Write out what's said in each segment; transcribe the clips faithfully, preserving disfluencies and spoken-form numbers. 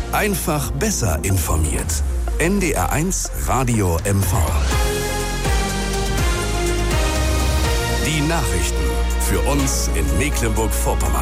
Einfach besser informiert. N D R eins Radio M V. Die Nachrichten für uns in Mecklenburg-Vorpommern.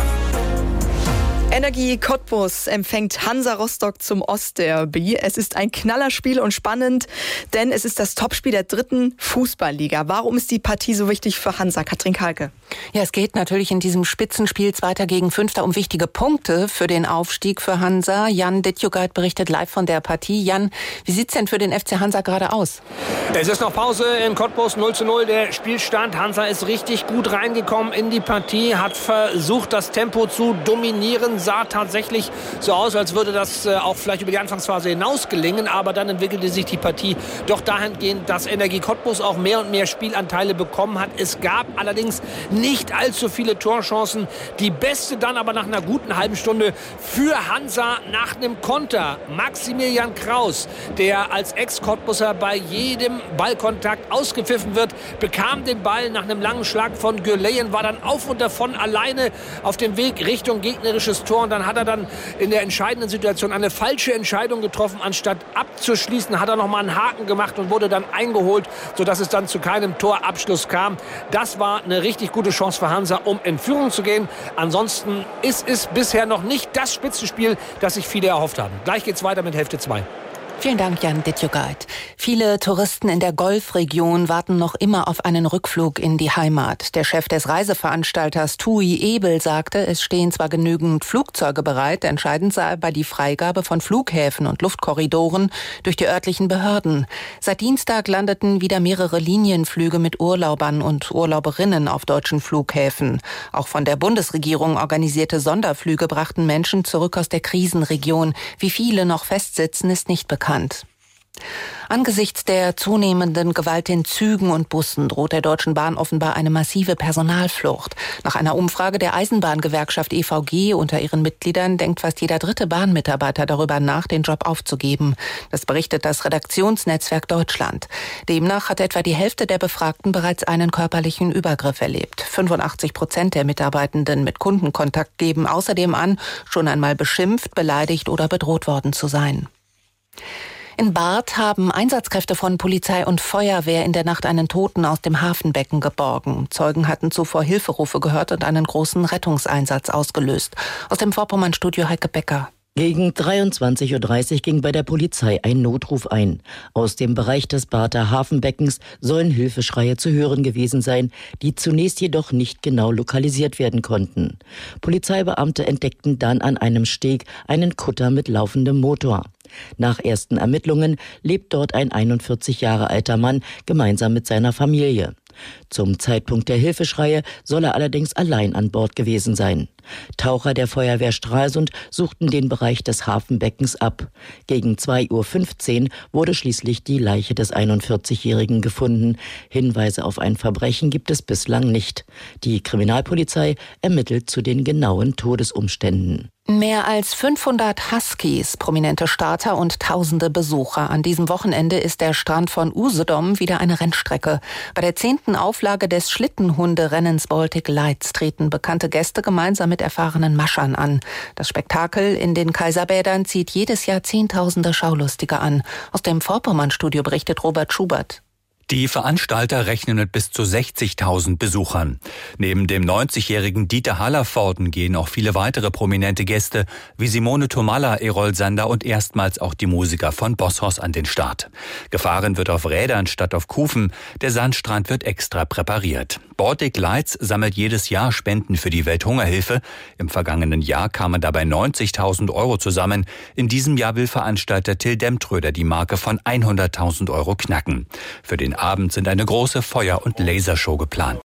Energie Cottbus empfängt Hansa Rostock zum Ostderby. Es ist ein Knallerspiel und spannend, denn es ist das Topspiel der dritten Fußballliga. Warum ist die Partie so wichtig für Hansa? Katrin Kalke. Ja, es geht natürlich in diesem Spitzenspiel Zweiter gegen Fünfter um wichtige Punkte für den Aufstieg für Hansa. Jan Dittjugait berichtet live von der Partie. Jan, wie sieht's denn für den F C Hansa gerade aus? Es ist noch Pause in Cottbus, null zu null der Spielstand. Hansa ist richtig gut reingekommen in die Partie, hat versucht, das Tempo zu dominieren. Sah tatsächlich so aus, als würde das äh, auch vielleicht über die Anfangsphase hinaus gelingen. Aber dann entwickelte sich die Partie doch dahingehend, dass Energie Cottbus auch mehr und mehr Spielanteile bekommen hat. Es gab allerdings nicht allzu viele Torchancen. Die beste dann aber nach einer guten halben Stunde für Hansa nach einem Konter. Maximilian Kraus, der als Ex-Cottbuser bei jedem Ballkontakt ausgepfiffen wird, bekam den Ball nach einem langen Schlag von Güleyen, war dann auf und davon alleine auf dem Weg Richtung gegnerisches Tor. Und dann hat er dann in der entscheidenden Situation eine falsche Entscheidung getroffen. Anstatt abzuschließen, hat er noch mal einen Haken gemacht und wurde dann eingeholt, sodass es dann zu keinem Torabschluss kam. Das war eine richtig gute Chance für Hansa, um in Führung zu gehen. Ansonsten ist es bisher noch nicht das Spitzenspiel, das sich viele erhofft haben. Gleich geht's weiter mit Hälfte zwei. Vielen Dank, Jan Dittjugait. Viele Touristen in der Golfregion warten noch immer auf einen Rückflug in die Heimat. Der Chef des Reiseveranstalters TUI Ebel sagte, es stehen zwar genügend Flugzeuge bereit, entscheidend sei aber die Freigabe von Flughäfen und Luftkorridoren durch die örtlichen Behörden. Seit Dienstag landeten wieder mehrere Linienflüge mit Urlaubern und Urlauberinnen auf deutschen Flughäfen. Auch von der Bundesregierung organisierte Sonderflüge brachten Menschen zurück aus der Krisenregion. Wie viele noch festsitzen, ist nicht bekannt. Angesichts der zunehmenden Gewalt in Zügen und Bussen droht der Deutschen Bahn offenbar eine massive Personalflucht. Nach einer Umfrage der Eisenbahngewerkschaft E V G unter ihren Mitgliedern denkt fast jeder dritte Bahnmitarbeiter darüber nach, den Job aufzugeben. Das berichtet das Redaktionsnetzwerk Deutschland. Demnach hat etwa die Hälfte der Befragten bereits einen körperlichen Übergriff erlebt. fünfundachtzig Prozent der Mitarbeitenden mit Kundenkontakt geben außerdem an, schon einmal beschimpft, beleidigt oder bedroht worden zu sein. In Barth haben Einsatzkräfte von Polizei und Feuerwehr in der Nacht einen Toten aus dem Hafenbecken geborgen. Zeugen hatten zuvor Hilferufe gehört und einen großen Rettungseinsatz ausgelöst. Aus dem Vorpommern-Studio Heike Becker. Gegen dreiundzwanzig Uhr dreißig ging bei der Polizei ein Notruf ein. Aus dem Bereich des Barther Hafenbeckens sollen Hilfeschreie zu hören gewesen sein, die zunächst jedoch nicht genau lokalisiert werden konnten. Polizeibeamte entdeckten dann an einem Steg einen Kutter mit laufendem Motor. Nach ersten Ermittlungen lebt dort ein einundvierzig Jahre alter Mann gemeinsam mit seiner Familie. Zum Zeitpunkt der Hilfeschreie soll er allerdings allein an Bord gewesen sein. Taucher der Feuerwehr Stralsund suchten den Bereich des Hafenbeckens ab. Gegen zwei Uhr fünfzehn wurde schließlich die Leiche des einundvierzigjährigen gefunden. Hinweise auf ein Verbrechen gibt es bislang nicht. Die Kriminalpolizei ermittelt zu den genauen Todesumständen. Mehr als fünfhundert Huskies, prominente Starter und tausende Besucher. An diesem Wochenende ist der Strand von Usedom wieder eine Rennstrecke. Bei der zehnten Auflage des Schlittenhunderennens Baltic Lights treten bekannte Gäste gemeinsam mit erfahrenen Maschern an. Das Spektakel in den Kaiserbädern zieht jedes Jahr Zehntausende Schaulustige an. Aus dem Vorpommern-Studio berichtet Robert Schubert. Die Veranstalter rechnen mit bis zu sechzigtausend Besuchern. Neben dem neunzigjährigen Dieter Hallervorden gehen auch viele weitere prominente Gäste wie Simone Tomalla, Errol Sander und erstmals auch die Musiker von Bosshaus an den Start. Gefahren wird auf Rädern statt auf Kufen. Der Sandstrand wird extra präpariert. Baltic Lights sammelt jedes Jahr Spenden für die Welthungerhilfe. Im vergangenen Jahr kamen dabei neunzigtausend Euro zusammen. In diesem Jahr will Veranstalter Till Demtröder die Marke von hunderttausend Euro knacken. Für den Abend sind eine große Feuer- und Lasershow geplant.